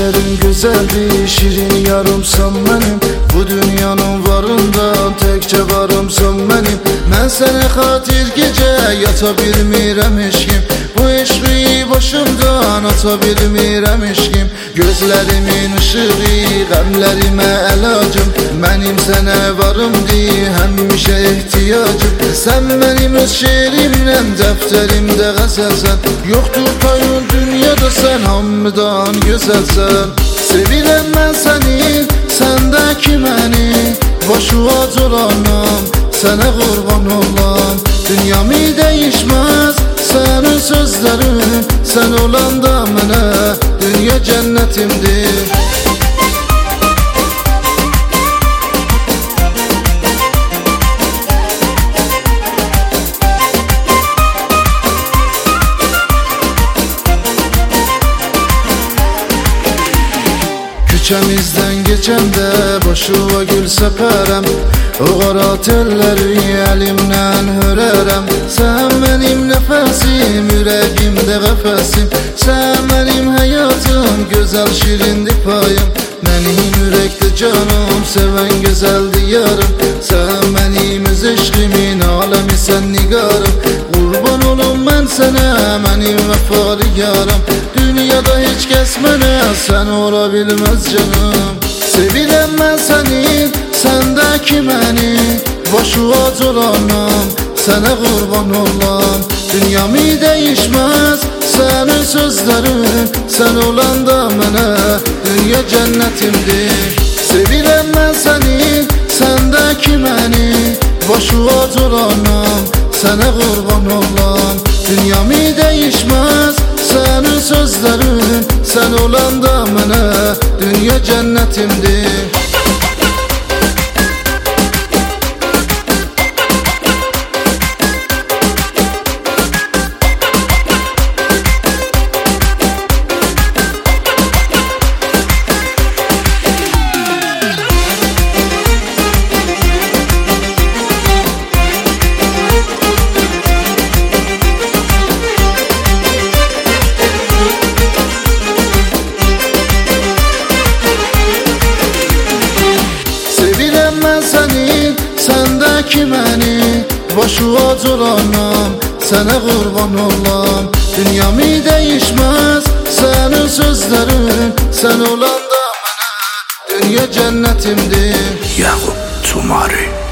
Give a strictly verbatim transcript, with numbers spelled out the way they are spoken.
Gözlerin güzeldi, şirin yarımsan benim. Bu dünyanın varında tekçe varımsan benim. Ben sana xatir gece yata bilmirəm eşkim. Bu eşqi başımdan ata bilmirəm eşkim. Gözlerimin ışığı, qəmlərimə əlacım. Mənim sənə varımdı, həmişə ehtiyacım. Sən mənim öz şeirimlə, dəftərimdə qəzəlsən. Yoxdur tayın dünyada, sən hamıdan gözəlsən. Sevirəm mən səni, səndəki məni. Başı ac olanam, sənə qurban olam. Dünyamı dəyişməz sənin sözlərin. Sən olanda mənə dünya cənnətimdir. Küçəmizdən geçəndə başıva gül səpərəm. O qara telləri əlimdən hörərəm. Sən mənim nəfəsim, ürəyimdə qəfəsim. Sən mənim həyatım, gözəl şirindir payım. Mənim ürəkdə canım, sevən gözəldir yarım. Sən mənim öz eşqimin, aləmi sən nigarım. Qurban olum mən sənə, mənim vəfalı yaram. Dünyada heç kəs mənə sən ola bilməz canım. Sevirəm mən səni, səndəki məni. Başı ac olanam, sənə qurban olam. Dünyamı dəyişməz sənin sözlərin. Sən olanda mənə dünya cənnətimdir. Sevirəm mən səni, səndəki məni. Başı ac olanam, sənə qurban olam. Dünyamı dəyişməz sənin sözlərin. Sən olanda mənə dünya cənnətimdir. Səndəki məni, başı ac olanam. Sənə qurban olam. Dünyamı dəyişməz sənin sözlərin. Sən olanda mənə dünya cənnətimdir. Yaqub Tumari.